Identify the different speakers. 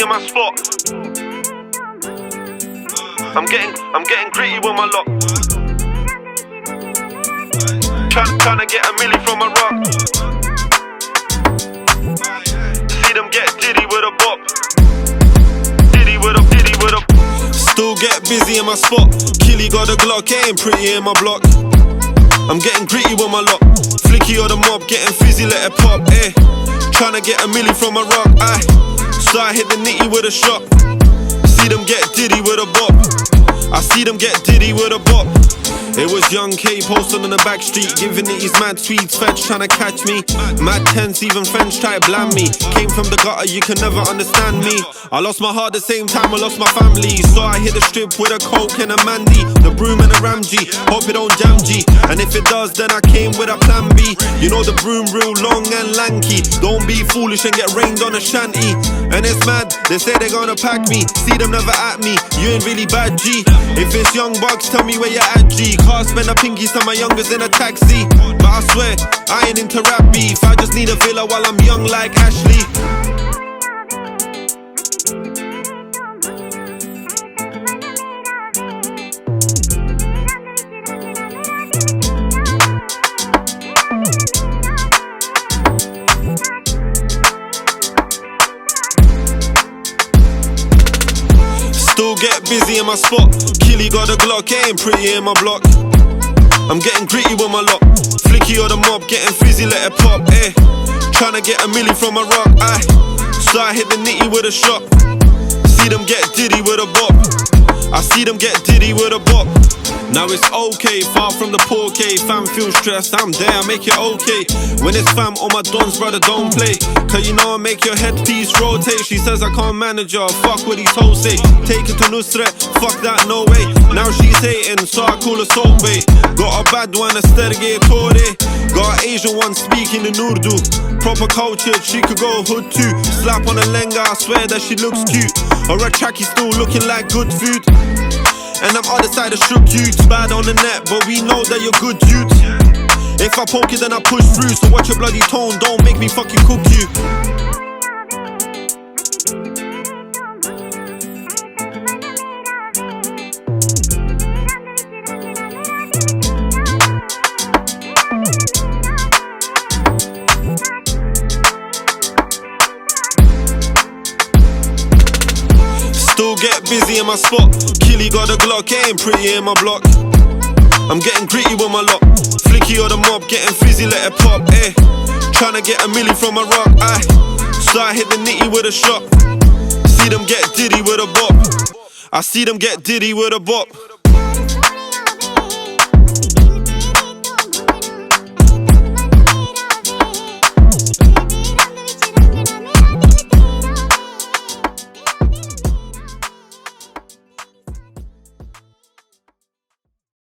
Speaker 1: my spot. I'm getting gritty with my lock. Tryna get a milli from a rock. See them get diddy with a bop. Diddy with a. Still get busy in my spot. Killy got a Glock, ain't pretty in my block. I'm getting gritty with my lock. Flicky or the mob, getting fizzy, let it pop, eh. Tryna get a milli from a rock, aye. So I hit the nitty with a shot. See them get diddy with a bop. I see them get diddy with a bop. It was young K posted on the back street, giving it his mad tweets, fetch tryna catch me. Mad tense, even French try to bland me. Came from the gutter, you can never understand me. I lost my heart the same time I lost my family. So I hit the strip with a coke and a Mandy, the broom and a Ramji. Hope it don't jam G, and if it does then I came with a plan B. You know the broom real long and lanky. Don't be foolish and get rained on a shanty. And it's mad, they say they're gonna pack me. See them never at me, you ain't really bad G. If it's young bucks, tell me where you're at G. Can't spend a pinky, some my youngers in a taxi. But I swear, I ain't into rap beef. I just need a villa while I'm young like Ashley. Still get busy in my spot. Killy got a Glock, ain't pretty in my block. I'm getting gritty with my lock. Flicky or the mob, getting fizzy, let it pop, eh. Tryna get a milli from a rock, aye. So I hit the nitty with a shot. See them get diddy with a bop. I see them get diddy with a bop. Now it's okay, far from the poor K. Fam feel stressed, I'm there, I make it okay. When it's fam, all my dons, brother, don't play. Cause you know I make your headpiece rotate. She says I can't manage her, fuck what these hoes say. Take it to Nusret, fuck that, no way. Now she's hating, so I call her Salt Bay. Got a bad one, a Sterge Tore. Got an Asian one speaking in Urdu. Proper cultured, she could go hood too. Slap on a lenga, I swear that she looks cute. Or a trackie still looking like good food. And I'm other side of shook youths, bad on the net, but we know that you're good youths. If I poke it then I push through, so watch your bloody tone, don't make me fucking cook you. Still get busy in my spot. Killy got a Glock, ain't pretty in my block. I'm getting gritty with my lock. Flicky or the mob, getting fizzy, let it pop, eh. Tryna get a milli from a rock, aye. So I hit the nitty with a shot. See them get diddy with a bop. I see them get diddy with a bop.